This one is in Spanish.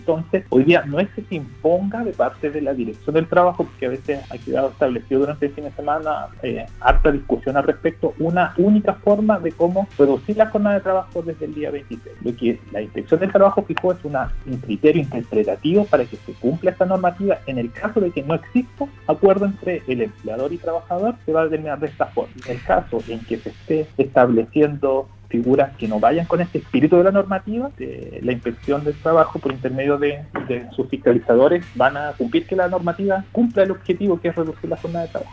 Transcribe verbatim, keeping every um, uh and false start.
Entonces, hoy día no es que se imponga de parte de la dirección del trabajo, porque a veces ha quedado establecido durante el fin de semana eh, harta discusión al respecto, una única forma de cómo reducir la jornada de trabajo desde el día veintiséis. Lo que la Inspección del Trabajo fijó es una, un criterio interpretativo para que se cumpla esta normativa. En el caso de que no exista acuerdo entre el empleador y trabajador, se va a determinar de esta forma. En el caso en que se esté estableciendo figuras que no vayan con este espíritu de la normativa, de la Inspección del Trabajo, por intermedio de, de sus fiscalizadores, van a cumplir que la normativa cumpla el objetivo, que es reducir la jornada de trabajo.